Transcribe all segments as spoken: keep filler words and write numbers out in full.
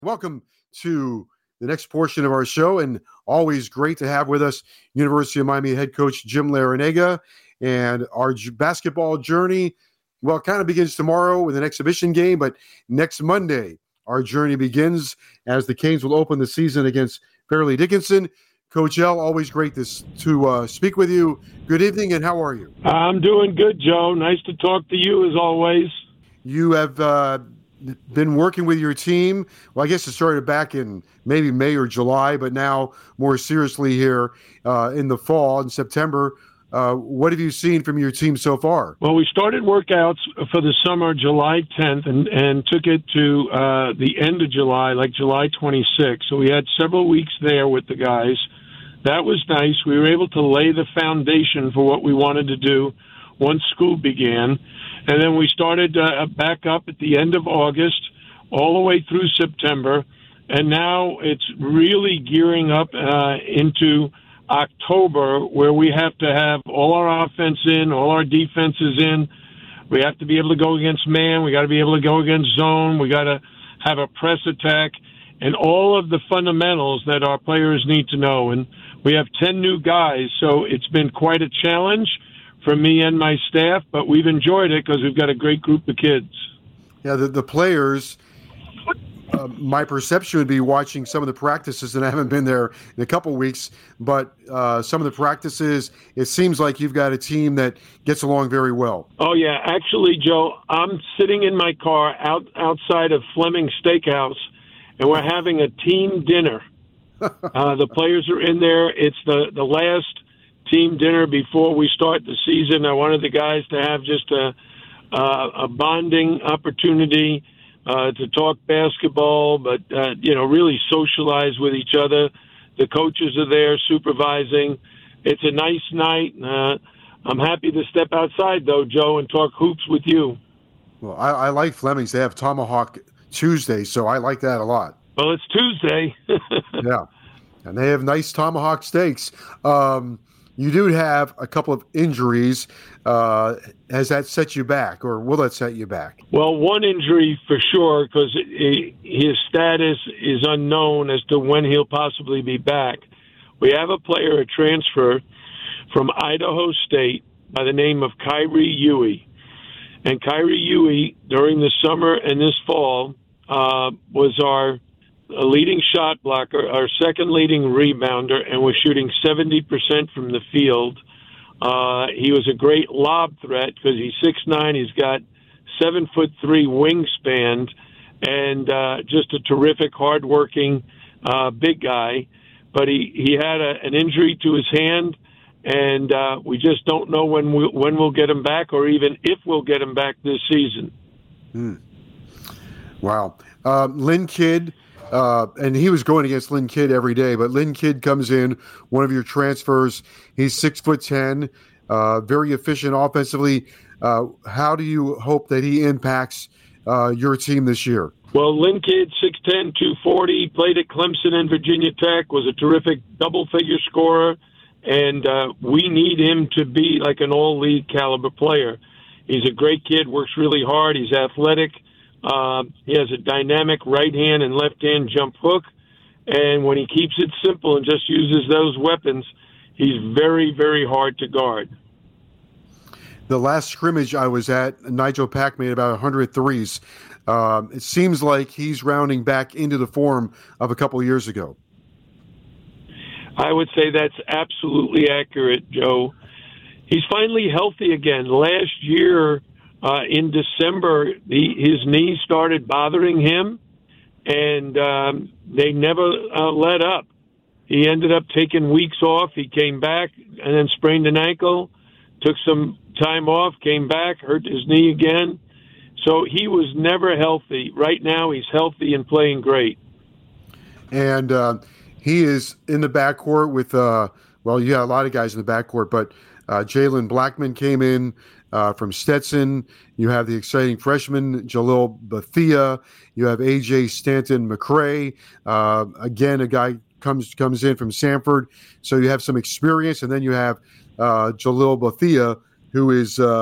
Welcome to the next portion of our show, and always great to have with us University of Miami head coach Jim Larrañaga. And our j- basketball journey, well, it kind of begins tomorrow with an exhibition game, but next Monday, our journey begins as the Canes will open the season against Fairleigh Dickinson. Coach L, always great to, to uh, speak with you. Good evening, and how are you? I'm doing good, Joe. Nice to talk to you, as always. You have uh, been working with your team. Well, I guess it started back in maybe May or July, but now more seriously here uh, in the fall, in September. Uh, what have you seen from your team so far? Well, we started workouts for the summer July tenth and, and took it to uh, the end of July, like July twenty-sixth. So we had several weeks there with the guys. That was nice. We were able to lay the foundation for what we wanted to do once school began. And then we started uh, back up at the end of August, all the way through September. And now it's really gearing up uh, into October, where we have to have all our offense in, all our defenses in. We have to be able to go against man. We got to be able to go against zone. We got to have a press attack and all of the fundamentals that our players need to know. And we have ten new guys, so it's been quite a challenge for me and my staff, but we've enjoyed it because we've got a great group of kids. Yeah, the, the players, uh, my perception would be watching some of the practices, and I haven't been there in a couple weeks, but uh, some of the practices, it seems like you've got a team that gets along very well. Oh, yeah. Actually, Joe, I'm sitting in my car out outside of Fleming Steakhouse, and we're having a team dinner. uh, the players are in there. It's the, the last team dinner before we start the season. I wanted the guys to have just a uh, a bonding opportunity uh, to talk basketball, but uh, you know, really socialize with each other. The coaches are there supervising. It's a nice night. Uh, I'm happy to step outside, though, Joe, and talk hoops with you. Well, I, I like Fleming's. They have Tomahawk Tuesday, so I like that a lot. Well, it's Tuesday. Yeah, and they have nice tomahawk steaks. Um, You do have a couple of injuries. Uh, has that set you back, or will that set you back? Well, one injury for sure, because his status is unknown as to when he'll possibly be back. We have a player, a transfer from Idaho State by the name of Kyrie Ewing. And Kyrie Ewing, during the summer and this fall, uh, was our a leading shot blocker, our second leading rebounder, and was shooting seventy percent from the field. Uh, he was a great lob threat because he's six nine. He's got seven foot three wingspan, and uh, just a terrific, hardworking, uh, big guy. But he, he had a, an injury to his hand, and uh, we just don't know when we, when we'll get him back, or even if we'll get him back this season. Hmm. Wow, uh, Lynn Kidd. Uh, and he was going against Lynn Kidd every day, but Lynn Kidd comes in, one of your transfers. He's six foot ten, uh, very efficient offensively. Uh, how do you hope that he impacts uh, your team this year? Well, Lynn Kidd, six ten, two forty, played at Clemson and Virginia Tech, was a terrific double-figure scorer, and uh, we need him to be like an all-league caliber player. He's a great kid, works really hard, he's athletic. Uh, he has a dynamic right hand and left hand jump hook, and when he keeps it simple and just uses those weapons, he's very, very hard to guard. The last scrimmage I was at, Nigel Pack made about one hundred threes. Um, it seems like he's rounding back into the form of a couple of years ago. I would say that's absolutely accurate, Joe. He's finally healthy again. Last year, Uh, in December, the, his knees started bothering him, and um, they never uh, let up. He ended up taking weeks off. He came back and then sprained an ankle, took some time off, came back, hurt his knee again. So he was never healthy. Right now, he's healthy and playing great. And uh, he is in the backcourt with, uh, well, you got a lot of guys in the backcourt, but uh, Jalen Blackman came in Uh, from Stetson. You have the exciting freshman, Jalil Bethia. You have A J Stanton McCray. Uh, again, a guy comes comes in from Sanford. So you have some experience. And then you have uh, Jalil Bethia, who is uh,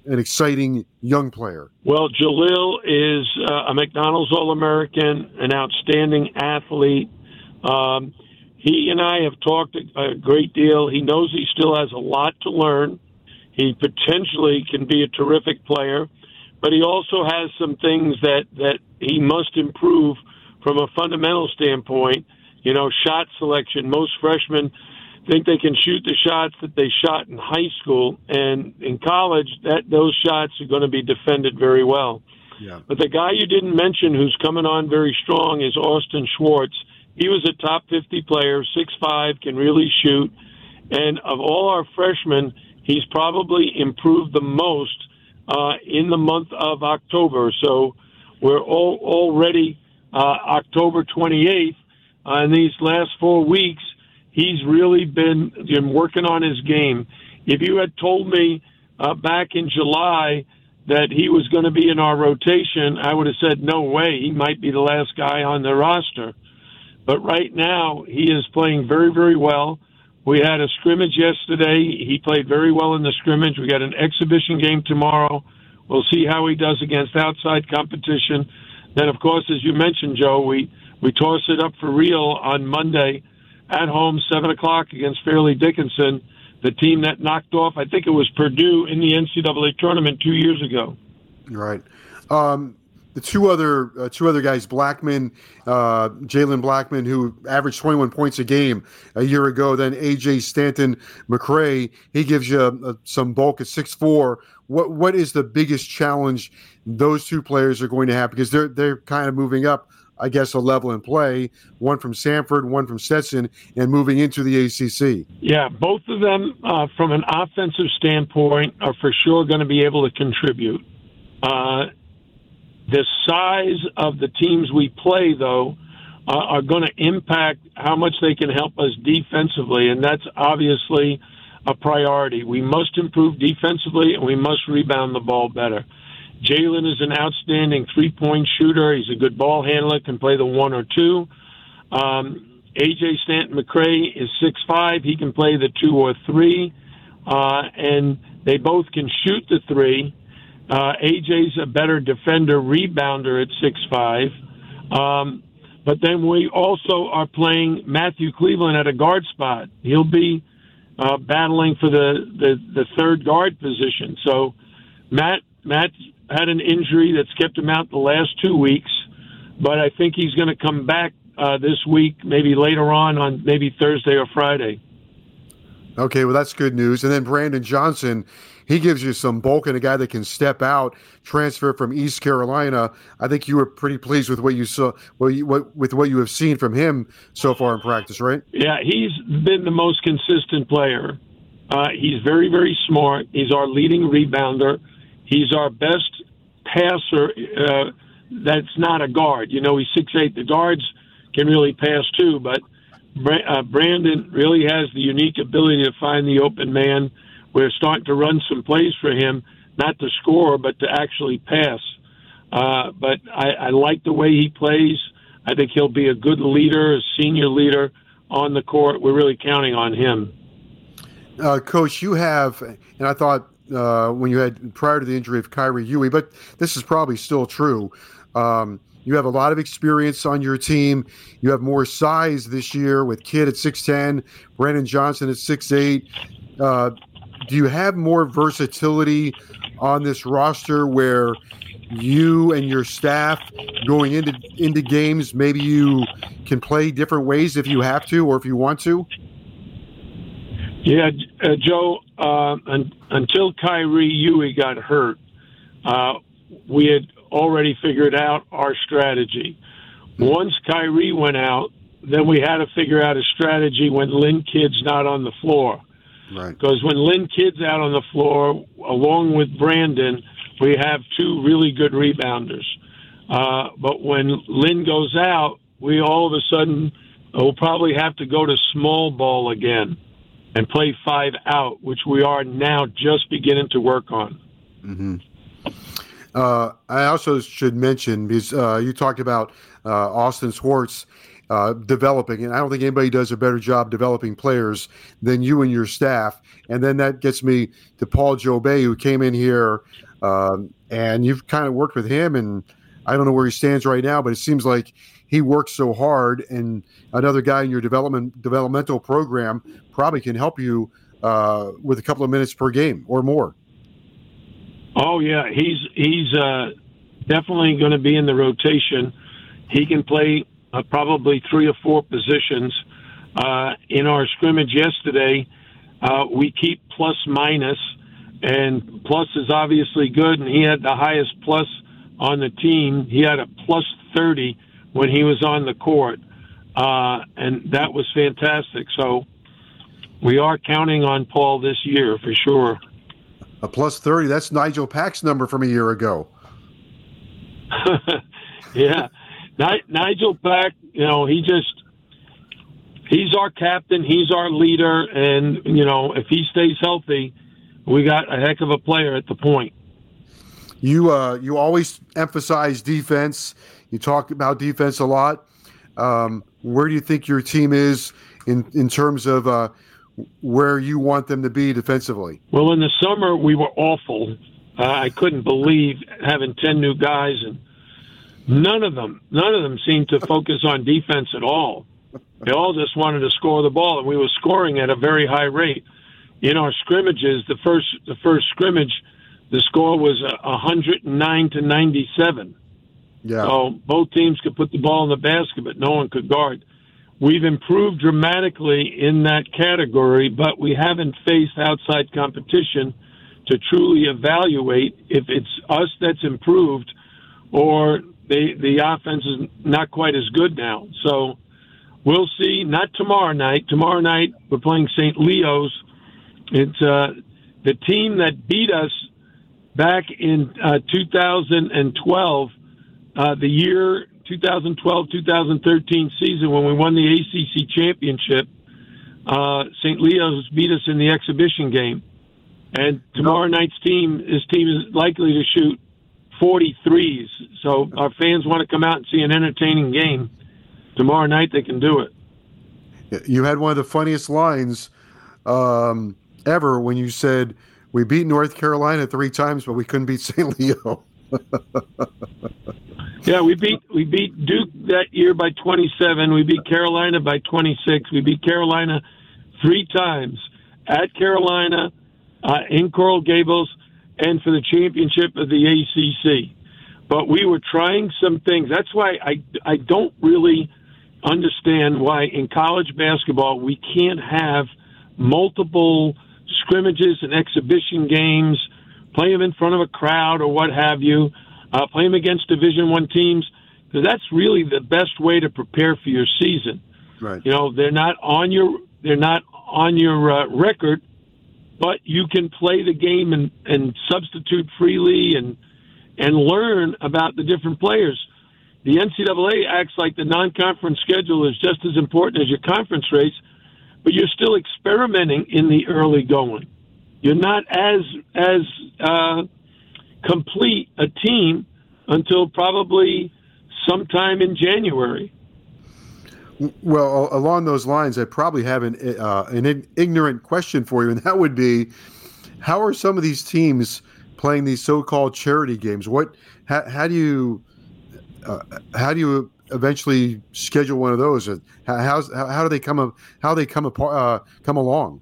an exciting young player? Well, Jalil is uh, a McDonald's All-American, an outstanding athlete. Um, he and I have talked a, a great deal. He knows he still has a lot to learn. He potentially can be a terrific player, but he also has some things that, that he must improve from a fundamental standpoint. You know, shot selection. Most freshmen think they can shoot the shots that they shot in high school, and in college, that those shots are going to be defended very well. Yeah. But the guy you didn't mention who's coming on very strong is Austin Schwartz. He was a top fifty player, six five, can really shoot. And of all our freshmen, he's probably improved the most uh, in the month of October. So we're all, already uh, October twenty-eighth. Uh, in these last four weeks, he's really been, been working on his game. If you had told me uh, back in July that he was going to be in our rotation, I would have said, no way, he might be the last guy on the roster. But right now, he is playing very, very well. We had a scrimmage yesterday. He played very well in the scrimmage. We got an exhibition game tomorrow. We'll see how he does against outside competition. Then, of course, as you mentioned, Joe, we, we toss it up for real on Monday at home, seven o'clock against Fairleigh Dickinson, the team that knocked off, I think it was Purdue in the N C double A tournament two years ago. Right. Um, the two other uh, two other guys, Blackman, uh, Jalen Blackman, who averaged twenty-one points a game a year ago. Then A J Stanton McCray, he gives you uh, some bulk at six four. What what is the biggest challenge those two players are going to have, because they're they're kind of moving up, I guess, a level in play, one from Samford, one from Stetson, and moving into the A C C. Yeah, both of them, uh, from an offensive standpoint, are for sure going to be able to contribute. Uh, the size of the teams we play, though, uh, are going to impact how much they can help us defensively, and that's obviously a priority. We must improve defensively, and we must rebound the ball better. Jalen is an outstanding three-point shooter. He's a good ball handler, can play the one or two. Um, A J Stanton McCray is six five. He can play the two or three. Uh, and they both can shoot the three. Uh, A J's a better defender, rebounder at six five. Um, but then we also are playing Matthew Cleveland at a guard spot. He'll be uh, battling for the, the, the third guard position. So Matt Matt had an injury that's kept him out the last two weeks, but I think he's going to come back uh, this week, maybe later on, on maybe Thursday or Friday. Okay, well, that's good news. And then Brandon Johnson, he gives you some bulk and a guy that can step out, transfer from East Carolina. I think you were pretty pleased with what you saw, well, you, what, with what you have seen from him so far in practice, right? Yeah, he's been the most consistent player. Uh, he's very, very smart. He's our leading rebounder. He's our best passer uh, that's not a guard. You know, he's six eight. The guards can really pass too, but uh, Brandon really has the unique ability to find the open man. We're starting to run some plays for him, not to score, but to actually pass. Uh, but I, I like the way he plays. I think he'll be a good leader, a senior leader on the court. We're really counting on him. Uh, Coach, you have, and I thought, Uh, when you had prior to the injury of Kyrie Ewing, but this is probably still true. Um, you have a lot of experience on your team. You have more size this year with Kidd at six ten, Brandon Johnson at six eight. Uh, do you have more versatility on this roster where you and your staff going into into games, maybe you can play different ways if you have to or if you want to? Yeah, uh, Joe, uh, un- until Kyrie Ewing got hurt, uh, we had already figured out our strategy. Once Kyrie went out, then we had to figure out a strategy when Lynn Kidd's not on the floor. Right. Because when Lynn Kidd's out on the floor, along with Brandon, we have two really good rebounders. Uh, but when Lynn goes out, we all of a sudden will probably have to go to small ball again and play five out, which we are now just beginning to work on. Mm-hmm. Uh, I also should mention, because uh, you talked about uh, Austin Swartz, uh, developing. And I don't think anybody does a better job developing players than you and your staff. And then that gets me to Paul Jobay, who came in here, um, and you've kind of worked with him. And I don't know where he stands right now, but it seems like he works so hard. And another guy in your development developmental program probably can help you uh, with a couple of minutes per game or more. Oh yeah, he's he's uh, definitely going to be in the rotation. He can play uh, probably three or four positions. Uh, in our scrimmage yesterday, uh, we keep plus minus, and plus is obviously good. And he had the highest plus on the team. He had a plus thirty when he was on the court, uh, and that was fantastic. So we are counting on Paul this year for sure. A plus thirty, that's Nigel Pack's number from a year ago. Yeah. Ni- Nigel Pack, you know, he just, he's our captain, he's our leader, and, you know, if he stays healthy, we got a heck of a player at the point. You uh, you always emphasize defense. You talk about defense a lot. Um, where do you think your team is in, in terms of uh, where you want them to be defensively? Well, in the summer, we were awful. Uh, I couldn't believe having ten new guys, and none of them, none of them seemed to focus on defense at all. They all just wanted to score the ball, and we were scoring at a very high rate. In our scrimmages, the first the first scrimmage, the score was one hundred nine to ninety-seven. Yeah. So both teams could put the ball in the basket, but no one could guard. We've improved dramatically in that category, but we haven't faced outside competition to truly evaluate if it's us that's improved or the the offense is not quite as good now. So we'll see. Not tomorrow night. Tomorrow night we're playing Saint Leo's. It's uh, the team that beat us back in uh, two thousand twelve, uh, the year twenty twelve twenty thirteen season when we won the A C C championship. Uh, Saint Leo's beat us in the exhibition game. And tomorrow night's team, his team is likely to shoot forty-threes. So our fans want to come out and see an entertaining game. Tomorrow night they can do it. You had one of the funniest lines um, ever when you said, we beat North Carolina three times, but we couldn't beat Saint Leo. Yeah, we beat we beat Duke that year by twenty-seven. We beat Carolina by twenty-six. We beat Carolina three times at Carolina, uh, in Coral Gables, and for the championship of the A C C. But we were trying some things. That's why I, I don't really understand why in college basketball we can't have multiple scrimmages and exhibition games, play them in front of a crowd or what have you, uh, play them against Division One teams, because that's really the best way to prepare for your season. Right. You know, they're not on your they're not on your uh, record, but you can play the game and, and substitute freely and and learn about the different players. The N C double A acts like the non-conference schedule is just as important as your conference race, but you're still experimenting in the early going. You're not as as uh, complete a team until probably sometime in January. Well, along those lines, I probably have an uh, an ignorant question for you, and that would be, how are some of these teams playing these so-called charity games? What, how, how do you, uh, how do you eventually schedule one of those? How how's, how, how do they come up, how they come apart, uh, come along?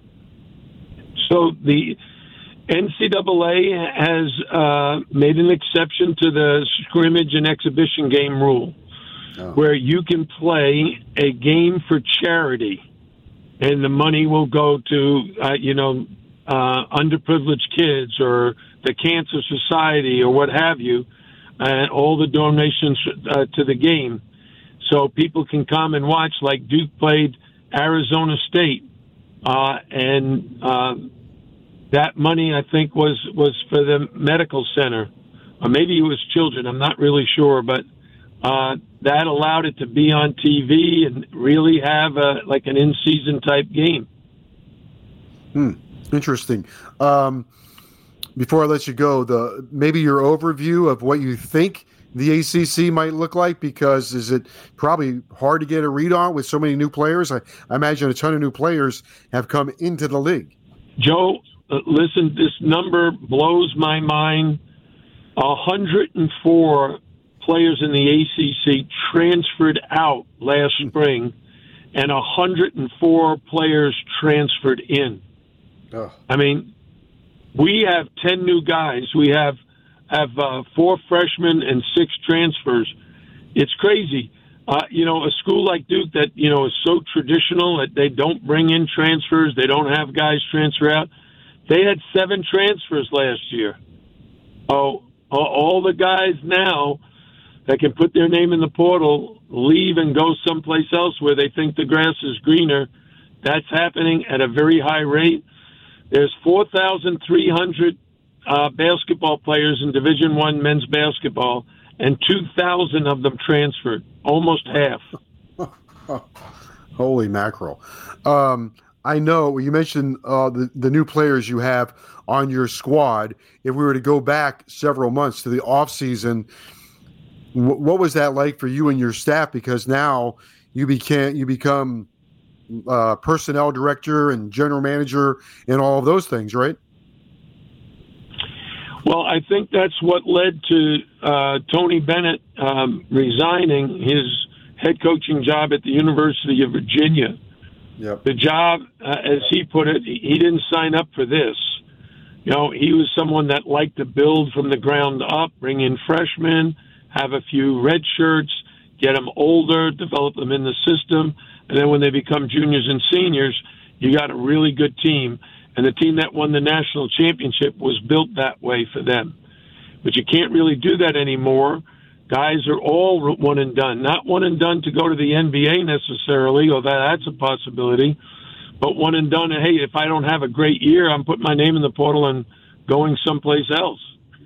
So the N C double A has uh, made an exception to the scrimmage and exhibition game rule. Oh. Where you can play a game for charity, and the money will go to, uh, you know, uh, underprivileged kids or the Cancer Society or what have you, and all the donations uh, to the game. So people can come and watch, like Duke played Arizona State, uh, and uh, that money, I think, was, was for the medical center. Or maybe it was children, I'm not really sure, but Uh, that allowed it to be on T V and really have a, like an in-season type game. Hmm. Interesting. Um, before I let you go, the maybe your overview of what you think the A C C might look like? Because is it probably hard to get a read on with so many new players? I, I imagine a ton of new players have come into the league. Joe, uh, listen, this number blows my mind. one hundred four players in the A C C transferred out last spring, and one hundred four players transferred in. Oh. I mean, we have ten new guys. We have have uh, four freshmen and six transfers. It's crazy. Uh, you know, a school like Duke that, you know, is so traditional that they don't bring in transfers, they don't have guys transfer out. They had seven transfers last year. Oh, all the guys now that can put their name in the portal leave and go someplace else where they think the grass is greener. That's happening at a very high rate. There's four thousand three hundred uh, basketball players in Division One men's basketball, and two thousand of them transferred, almost half. Holy mackerel. Um, I know you mentioned uh, the, the new players you have on your squad. If we were to go back several months to the off season, w- what was that like for you and your staff? Because now you became you become uh, personnel director and general manager and all of those things, right? Well, I think that's what led to uh, Tony Bennett um, resigning his head coaching job at the University of Virginia. Yep. The job, uh, as he put it, he didn't sign up for this. You know, he was someone that liked to build from the ground up, bring in freshmen, have a few red shirts, get them older, develop them in the system, and then when they become juniors and seniors, you got a really good team. And the team that won the national championship was built that way for them. But you can't really do that anymore. Guys are all one and done. Not one and done to go to the N B A necessarily, although that's a possibility. But one and done, hey, if I don't have a great year, I'm putting my name in the portal and going someplace else.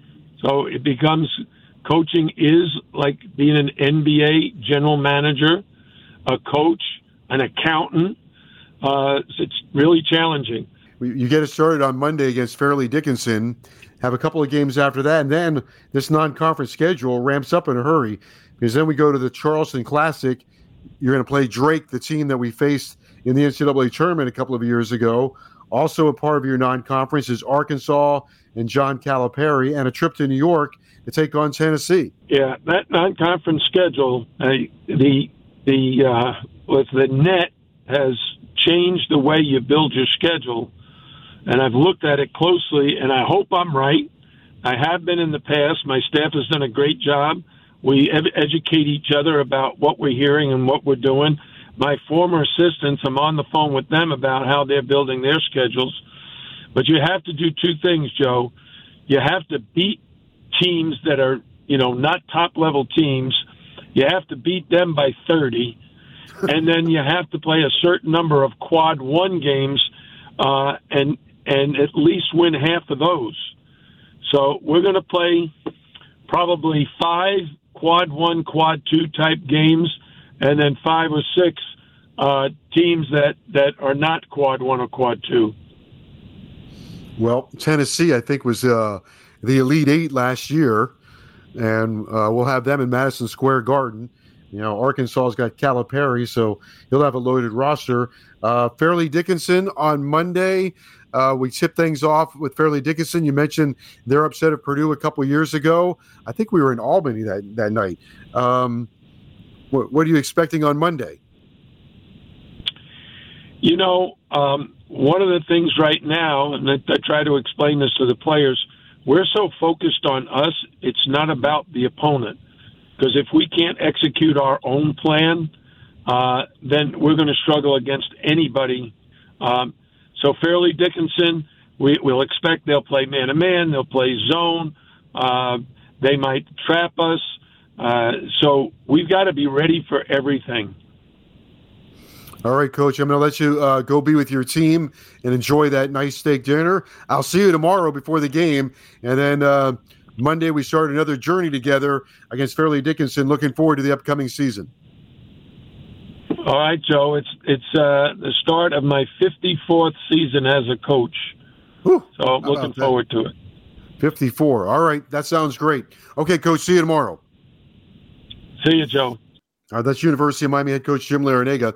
So it becomes, coaching is like being an N B A general manager, a coach, an accountant. Uh, it's really challenging. You get it started on Monday against Fairleigh Dickinson, have a couple of games after that, and then this non-conference schedule ramps up in a hurry because then we go to the Charleston Classic. You're going to play Drake, the team that we faced in the N C double A tournament a couple of years ago. Also a part of your non-conference is Arkansas and John Calipari, and a trip to New York to take on Tennessee. Yeah, that non-conference schedule, uh, the the uh, with the net has changed the way you build your schedule. And I've looked at it closely, and I hope I'm right. I have been in the past. My staff has done a great job. We ed- educate each other about what we're hearing and what we're doing. My former assistants, I'm on the phone with them about how they're building their schedules. But you have to do two things, Joe. You have to beat teams that are, you know, not top-level teams. You have to beat them by thirty. And then you have to play a certain number of quad one games uh, and and at least win half of those. So we're going to play probably five quad one, quad two type games, and then five or six uh, teams that, that are not quad one or quad two. Well, Tennessee, I think, was uh, the Elite Eight last year, and uh, we'll have them in Madison Square Garden. You know, Arkansas's got Calipari, so he'll have a loaded roster. Uh, Fairleigh Dickinson on Monday. Uh, we tip things off with Fairleigh Dickinson. You mentioned their upset of Purdue a couple years ago. I think we were in Albany that, that night. Um, what, what are you expecting on Monday? You know, um, one of the things right now, and I, I try to explain this to the players, we're so focused on us, it's not about the opponent. Because if we can't execute our own plan, uh, then we're going to struggle against anybody. Um, so Fairleigh Dickinson, we, we'll expect they'll play man-to-man, they'll play zone, uh, they might trap us. Uh, so we've got to be ready for everything. All right, Coach, I'm going to let you uh, go be with your team and enjoy that nice steak dinner. I'll see you tomorrow before the game, and then uh, Monday we start another journey together against Fairleigh Dickinson. Looking forward to the upcoming season. All right, Joe. It's it's uh, the start of my fifty-fourth season as a coach. Whew, so I'm looking forward to it. fifty-four. All right, that sounds great. Okay, Coach, see you tomorrow. See you, Joe. Uh, that's University of Miami head coach Jim Larrañaga.